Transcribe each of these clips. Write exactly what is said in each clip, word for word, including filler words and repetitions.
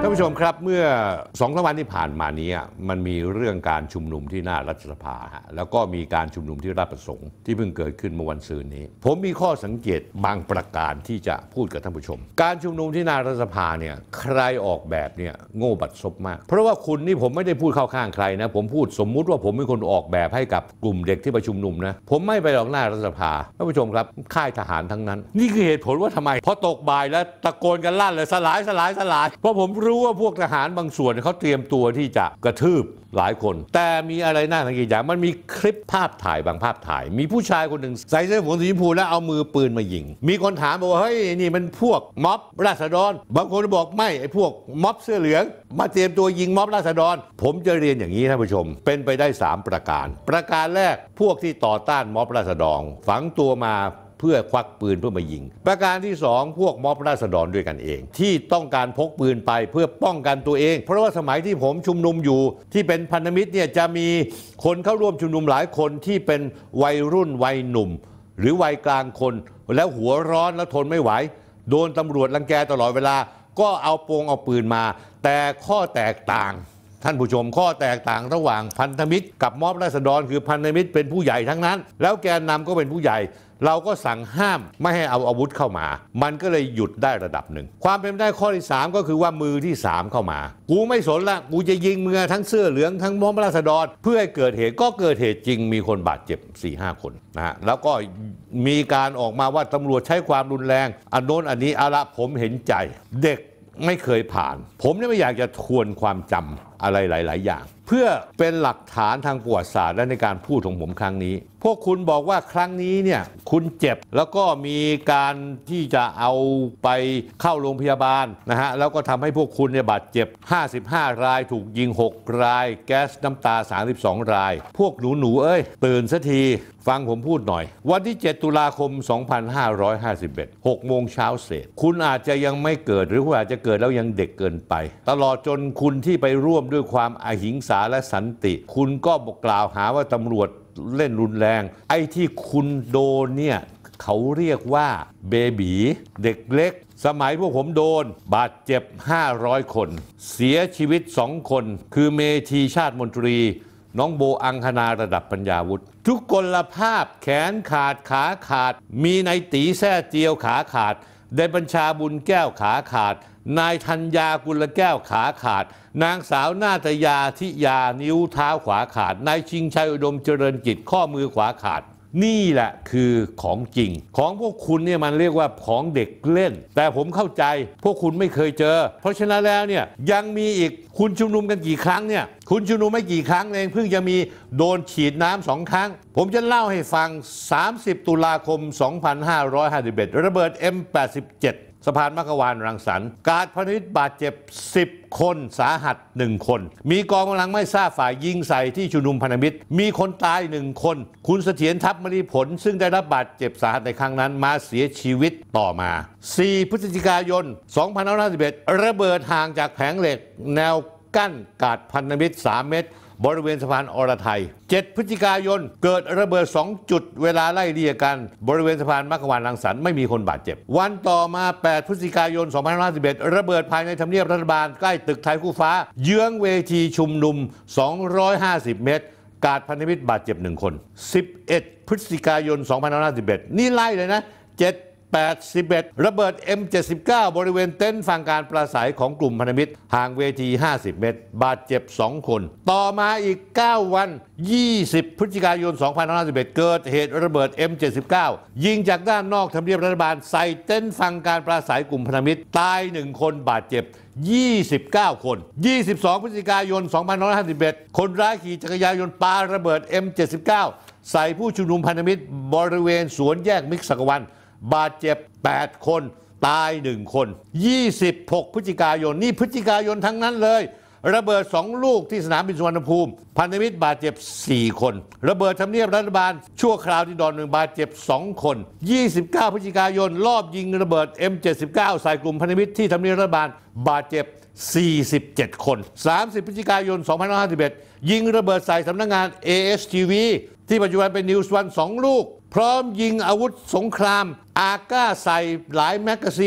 ท่านผู้ชมครับเมื่อสองสามวันที่ผ่านมานี้มันมีเรื่องการชุมนุมที่หน้ารัฐสภาแล้วก็มีการชุมนุมที่ราชประสงค์ที่เพิ่งเกิดขึ้นเมื่อวันศุกร์นี้ผมมีข้อสังเกตบางประการที่จะพูดกับท่านผู้ชมการชุมนุมที่หน้ารัฐสภาเนี่ยใครออกแบบเนี่ยโง่บัดซบมากเพราะว่าคุณนี่ผมไม่ได้พูดเข้าข้างใครนะผมพูดสมมุติว่าผมเป็นคนออกแบบให้กับกลุ่มเด็กที่ประชุมนุมนะผมไม่ไปออกหน้ารัฐสภาท่านผู้ชมครับค่ายทหารทั้งนั้นนี่คือเหตุผลว่าทำไมพอตกบ่ายแล้วตะโกนกันลั่นเลยสลายสลายสลายเพราะผมรู้ว่าพวกทหารบางส่วนเขาเตรียมตัวที่จะกระทืบหลายคนแต่มีอะไรน่าสังเกตอย่างมันมีคลิปภาพถ่ายบางภาพถ่ายมีผู้ชายคนหนึ่งใส่เสื้อผูกสีชมพูแล้วเอามือปืนมายิงมีคนถามบอกว่าเฮ้ยนี่มันพวกม็อบราษฎรบางคนบอกไม่ไอ้พวกม็อบเสื้อเหลืองมาเตรียมตัวยิงม็อบราษฎรผมจะเรียนอย่างนี้ท่านผู้ชมเป็นไปได้สามประการประการแรกพวกที่ต่อต้านม็อบราษฎรฝังตัวมาเพื่อควักปืนเพื่อมายิงประการที่สองพวกม็อบราษฎรด้วยกันเองที่ต้องการพกปืนไปเพื่อป้องกันตัวเองเพราะว่าสมัยที่ผมชุมนุมอยู่ที่เป็นพันธมิตรเนี่ยจะมีคนเข้าร่วมชุมนุมหลายคนที่เป็นวัยรุ่นวัยหนุ่มหรือวัยกลางคนแล้วหัวร้อนแล้วทนไม่ไหวโดนตำรวจรังแกตลอดเวลาก็เอาโปงเอาปืนมาแต่ข้อแตกต่างท่านผู้ชมข้อแตกต่างระหว่างพันธมิตรกับม็อบราษฎรคือพันธมิตรเป็นผู้ใหญ่ทั้งนั้นแล้วแกนนำก็เป็นผู้ใหญ่เราก็สั่งห้ามไม่ให้เอาอาวุธเข้ามามันก็เลยหยุดได้ระดับหนึ่งความเป็นไปได้ข้อที่สามก็คือว่ามือที่สามเข้ามากูไม่สนละกูจะยิงมือทั้งเสื้อเหลืองทั้งม็อบราษฎรเพื่อให้เกิดเหตุก็เกิดเหตุจริงมีคนบาดเจ็บ สี่ห้า คนนะฮะแล้วก็มีการออกมาว่าตำรวจใช้ความรุนแรงอันโน้นอันนี้เอาละผมเห็นใจเด็กไม่เคยผ่านผมเนี่ยไม่อยากจะทวนความจำอะไรหลายๆอย่างเพื่อเป็นหลักฐานทางประวัติศาสตร์และในการพูดของผมครั้งนี้พวกคุณบอกว่าครั้งนี้เนี่ยคุณเจ็บแล้วก็มีการที่จะเอาไปเข้าโรงพยาบาลนะฮะแล้วก็ทำให้พวกคุณเนี่ยบาดเจ็บห้าสิบห้ารายถูกยิงหกรายแก๊สน้ำตาสามสิบสองรายพวกหนูๆเอ้ยตื่นสักทีฟังผมพูดหน่อยวันที่เจ็ดตุลาคมสองพันห้าร้อยห้าสิบเอ็ด หกโมงเช้าเศษคุณอาจจะยังไม่เกิดหรือคุณอาจจะเกิดแล้วยังเด็กเกินไปตลอดจนคุณที่ไปร่วมด้วยความอหิงสาและสันติคุณก็บอกกล่าวหาว่าตำรวจเล่นรุนแรงไอ้ที่คุณโดนเนี่ยเขาเรียกว่าเบบีเด็กเล็กสมัยพวกผมโดนบาดเจ็บห้าร้อยคนเสียชีวิตสองคนคือเมธีชาติมนตรีน้องโบอังคณาระดับปัญญาวุฒิทุกกลภาพแขนขาดขาขาดมีนายตีแท้เจียวขาขาดนายบัญชาบุญแก้วขาขาดนายธัญญากุลแก้วขาขาดนางสาวนาตยาทิยานิ้วเท้าขวาขาดนายชิงชัยอุดมเจริญกิจข้อมือขวาขาดนี่แหละคือของจริงของพวกคุณเนี่ยมันเรียกว่าของเด็กเล่นแต่ผมเข้าใจพวกคุณไม่เคยเจอเพราะฉะนั้นแล้วเนี่ยยังมีอีกคุณชุมนุมกันกี่ครั้งเนี่ยคุณชุมนุมไม่กี่ครั้งเองเพิ่งจะมีโดนฉีดน้ำสองครั้งผมจะเล่าให้ฟังสามสิบตุลาคมสองพันห้าร้อยห้าสิบเอ็ดระเบิด เอ็ม แปดสิบเจ็ดสะพานมัคควานรังสรรค์การพันธมิตรบาดเจ็บสิบคนสาหัสหนึ่งคนมีกองกำลังไม่ทราบฝ่ายยิงใส่ที่ชุมนุมพันธมิตรมีคนตายหนึ่งคนคุณเสถียรทัพมณีผลซึ่งได้รับบาดเจ็บสาหัสในครั้งนั้นมาเสียชีวิตต่อมาสี่พฤศจิกายนสองพันห้าร้อยห้าสิบเอ็ดระเบิดห่างจากแผงเหล็กแนวกั้นกาดพันธมิตรสามเมตรบริเวณสะพานอรไทยเจ็ดพฤศจิกายนเกิดระเบิดสองจุดเวลาไล่เลี่ยกันบริเวณสะพานมัคควานรังสรรค์ไม่มีคนบาดเจ็บวันต่อมาแปดพฤศจิกายนสองพันห้าร้อยห้าสิบเอ็ดระเบิดภายในทำเนียบรัฐบาลใกล้ตึกไทยคู่ฟ้าเยื้องเวทีชุมนุมสองร้อยห้าสิบเมตรกาดพันธมิตรบาดเจ็บหนึ่งคนสิบเอ็ดพฤศจิกายนสองพันห้าร้อยห้าสิบเอ็ดนี่ไล่เลยนะเจ็ด แปดสิบเอ็ดระเบิด เอ็ม เจ็ดสิบเก้า บริเวณเต็นท์ฟังการปราศัยของกลุ่มพันธมิตรห่างเวทีห้าสิบเมตรบาดเจ็บสองคนต่อมาอีกเก้าวันยี่สิบพฤศจิกายนสองพันห้าร้อยห้าสิบเอ็ดเกิดเหตุระเบิด เอ็ม เจ็ดสิบเก้า ยิงจากด้านนอกทำเนียบรัฐบาลใส่เต็นท์ฟังการปราศัยกลุ่มพันธมิตรตายหนึ่งคนบาดเจ็บยี่สิบเก้าคนยี่สิบสองพฤศจิกายนสองพันห้าร้อยห้าสิบเอ็ดคนร้ายขี่จักรยานยนต์ปาระเบิด เอ็ม เจ็ดสิบเก้า ใส่ผู้ชุมนุมพันธมิตรบริเวณสวนแยกมิตรสักวันบาดเจ็บแปดคนตายหนึ่งคนยี่สิบหกพฤศจิกายนนี่พฤศจิกายนทั้งนั้นเลยระเบิดสองลูกที่สนามบินสุวรรณภูมิพันธมิตรบาดเจ็บสี่คนระเบิดทำเนียบรัฐบาลชั่วคราวที่ดอนเมืองบาดเจ็บสองคนยี่สิบเก้าพฤศจิกายนรอบยิงระเบิด เอ็ม เจ็ดสิบเก้า ใส่กลุ่มพันธมิตรที่ทำเนียบรัฐบาลบาดเจ็บสี่สิบเจ็ดคนสามสิบพฤศจิกายนสองพันห้าร้อยห้าสิบเอ็ดยิงระเบิดใส่สำนักงาน เอ เอส ที วี ที่ปัจจุบันเป็นนิวส์วันสองลูกพร้อมยิงอาวุธสงครามอาก้าใส่หลายแมกกาซีน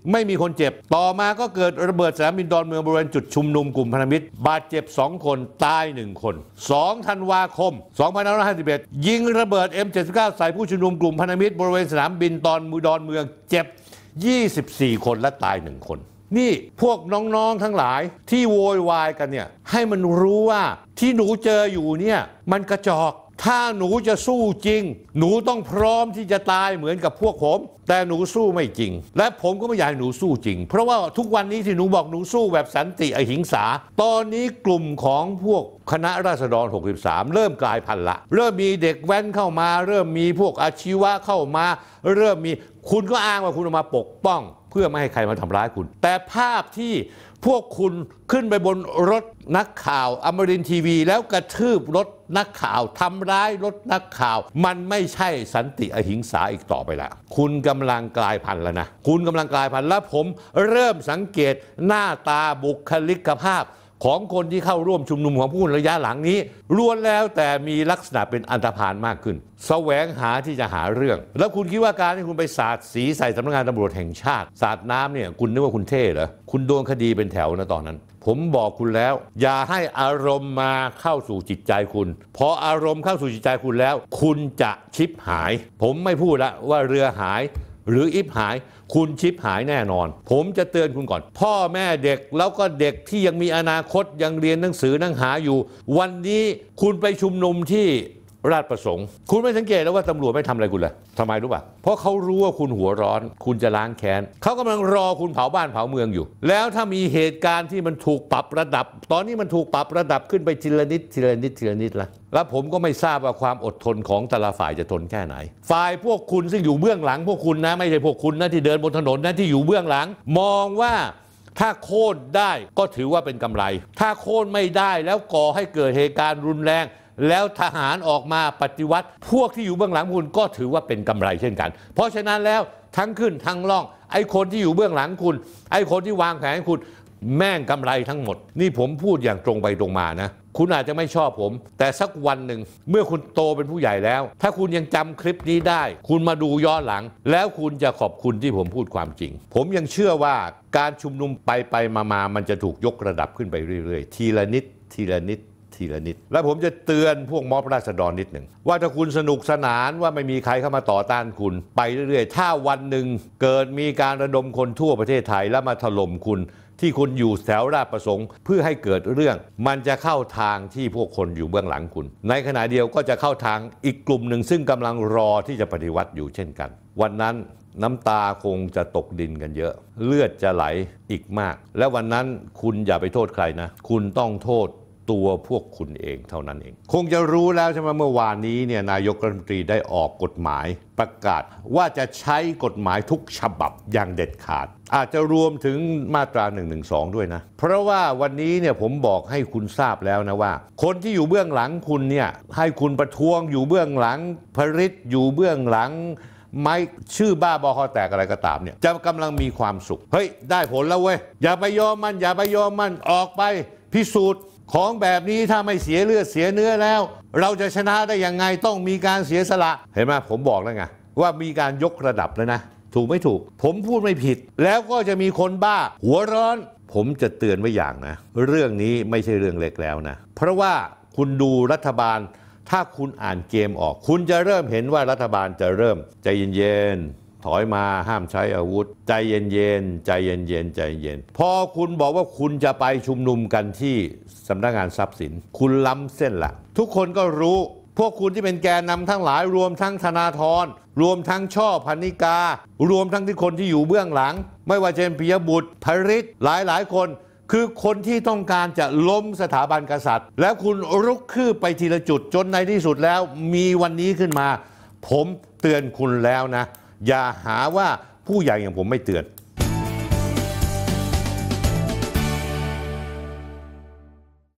ไม่มีคนเจ็บต่อมาก็เกิดระเบิดสนามบินดอนเมืองบริเวณจุดชุมนุมกลุ่มพันธมิตรบาดเจ็บสองคนตายหนึ่งคนสองธันวาคมสองพันห้าร้อยห้าสิบเอ็ดยิงระเบิด เอ็ม เจ็ดสิบเก้า ใส่ผู้ชุมนุมกลุ่มพันธมิตรบริเวณสนามบินดอนมือดอนเมืองเจ็บยี่สิบสี่คนและตายหนึ่งคนนี่พวกน้องๆทั้งหลายที่โวยวายกันเนี่ยให้มันรู้ว่าที่หนูเจออยู่เนี่ยมันกระจอกถ้าหนูจะสู้จริงหนูต้องพร้อมที่จะตายเหมือนกับพวกผมแต่หนูสู้ไม่จริงและผมก็ไม่อยากให้หนูสู้จริงเพราะว่าทุกวันนี้ที่หนูบอกหนูสู้แบบสันติอหิงสาตอนนี้กลุ่มของพวกคณะราษฎรหกสิบสามเริ่มกลายพันธุ์ละเริ่มมีเด็กแว้นเข้ามาเริ่มมีพวกอาชีวะเข้ามาเริ่มมีคุณก็อ้างว่าคุณออกมาปกป้องเพื่อไม่ให้ใครมาทำร้ายคุณแต่ภาพที่พวกคุณขึ้นไปบนรถนักข่าวอมรินทร์ทีวีแล้วกระทืบรถนักข่าวทำร้ายรถนักข่าวมันไม่ใช่สันติอหิงสาอีกต่อไปแล้วคุณกำลังกลายพันธุ์แล้วนะคุณกำลังกลายพันธุ์แล้วผมเริ่มสังเกตหน้าตาบุคลิกภาพของคนที่เข้าร่วมชุมนุมของผู้ระยะหลังนี้ล้วนแล้วแต่มีลักษณะเป็นอันธพาลมากขึ้นแสวงหาที่จะหาเรื่องแล้วคุณคิดว่าการที่คุณไปสาดสีใส่สำนักงานตำรวจแห่งชาติสาดน้ำเนี่ยคุณนึกว่าคุณเท่เหรอคุณโดนคดีเป็นแถวนะตอนนั้นผมบอกคุณแล้วอย่าให้อารมณ์มาเข้าสู่จิตใจคุณพออารมณ์เข้าสู่จิตใจคุณแล้วคุณจะชิบหายผมไม่พูดละว่าเรือหายหรืออิบหายคุณชิปหายแน่นอนผมจะเตือนคุณก่อนพ่อแม่เด็กแล้วก็เด็กที่ยังมีอนาคตยังเรียนหนังสือหนังหาอยู่วันนี้คุณไปชุมนุมที่ราชประสงค์คุณไม่สังเกตแล้วว่าตำรวจไม่ทำอะไรคุณเลยทำไมรู้ป่ะเพราะเขารู้ว่าคุณหัวร้อนคุณจะล้างแค้นเขากำลังรอคุณเผาบ้านเผาเมืองอยู่แล้วถ้ามีเหตุการณ์ที่มันถูกปรับระดับตอนนี้มันถูกปรับระดับขึ้นไปทีละนิดทีละนิดทีละนิดละแล้วผมก็ไม่ทราบว่าความอดทนของแต่ละฝ่ายจะทนแค่ไหนฝ่ายพวกคุณซึ่งอยู่เบื้องหลังพวกคุณนะไม่ใช่พวกคุณนะที่เดินบนถนนนะที่อยู่เบื้องหลังมองว่าถ้าโค่นได้ก็ถือว่าเป็นกำไรถ้าโค่นไม่ได้แล้วก่อให้เกิดเหตุการณ์รุนแรงแล้วทหารออกมาปฏิวัติพวกที่อยู่เบื้องหลังคุณก็ถือว่าเป็นกำไรเช่นกันเพราะฉะนั้นแล้วทั้งขึ้นทั้งล่องไอ้คนที่อยู่เบื้องหลังคุณไอ้คนที่วางแผนให้คุณแม่งกำไรทั้งหมดนี่ผมพูดอย่างตรงไปตรงมานะคุณอาจจะไม่ชอบผมแต่สักวันหนึ่งเมื่อคุณโตเป็นผู้ใหญ่แล้วถ้าคุณยังจำคลิปนี้ได้คุณมาดูย้อนหลังแล้วคุณจะขอบคุณที่ผมพูดความจริงผมยังเชื่อว่าการชุมนุมไปไปมามามันจะถูกยกระดับขึ้นไปเรื่อยๆทีละนิดทีละนิดทีละนิดและผมจะเตือนพวกม็อบราษฎรนิดหนึ่งว่าถ้าคุณสนุกสนานว่าไม่มีใครเข้ามาต่อต้านคุณไปเรื่อยๆถ้าวันหนึ่งเกิดมีการระดมคนทั่วประเทศไทยแล้วมาถล่มคุณที่คุณอยู่แถวราชประสงค์เพื่อให้เกิดเรื่องมันจะเข้าทางที่พวกคนอยู่เบื้องหลังคุณในขณะเดียวก็จะเข้าทางอีกกลุ่มหนึ่งซึ่งกำลังรอที่จะปฏิวัติอยู่เช่นกันวันนั้นน้ำตาคงจะตกดินกันเยอะเลือดจะไหลอีกมากและวันนั้นคุณอย่าไปโทษใครนะคุณต้องโทษตัวพวกคุณเองเท่านั้นเองคงจะรู้แล้วใช่ไหมเมื่อวานนี้เนี่ยนายกรัฐมนตรีได้ออกกฎหมายประกาศว่าจะใช้กฎหมายทุกฉบับอย่างเด็ดขาดอาจจะรวมถึงมาตราหนึ่งหนึ่งสองด้วยนะเพราะว่าวันนี้เนี่ยผมบอกให้คุณทราบแล้วนะว่าคนที่อยู่เบื้องหลังคุณเนี่ยให้คุณประท้วงอยู่เบื้องหลังผลิตอยู่เบื้องหลังไม่ชื่อบ้าบอคอแตกอะไรก็ตามเนี่ยจะกำลังมีความสุขเฮ้ยได้ผลแล้วเว้ยอย่าไปยอมมันอย่าไปยอมมันออกไปพิสูจน์ของแบบนี้ถ้าไม่เสียเลือดเสียเนื้อแล้วเราจะชนะได้ยังไงต้องมีการเสียสละเห็นไหมผมบอกแล้วไงว่ามีการยกระดับแล้วนะถูกไม่ถูกผมพูดไม่ผิดแล้วก็จะมีคนบ้าหัวร้อนผมจะเตือนไว้อย่างนะเรื่องนี้ไม่ใช่เรื่องเล็กแล้วนะเพราะว่าคุณดูรัฐบาลถ้าคุณอ่านเกมออกคุณจะเริ่มเห็นว่ารัฐบาลจะเริ่มใจเย็นๆถอยมาห้ามใช้อาวุธใจเย็นๆใจเย็นๆใจเย็นพอคุณบอกว่าคุณจะไปชุมนุมกันที่สำนักงานทรัพย์สินคุณล้ำเส้นละทุกคนก็รู้พวกคุณที่เป็นแกนนำทั้งหลายรวมทั้งธนาธรรวมทั้งช่อพนิการวมทั้งที่คนที่อยู่เบื้องหลังไม่ว่าจะเป็นปิยบุตรผลิตหลายๆคนคือคนที่ต้องการจะล้มสถาบันกษัตริย์ แล้วคุณรุกคืบไปทีละจุดจนในที่สุดแล้วมีวันนี้ขึ้นมาผมเตือนคุณแล้วนะอย่าหาว่าผู้ใหญ่อย่างผมไม่เตือน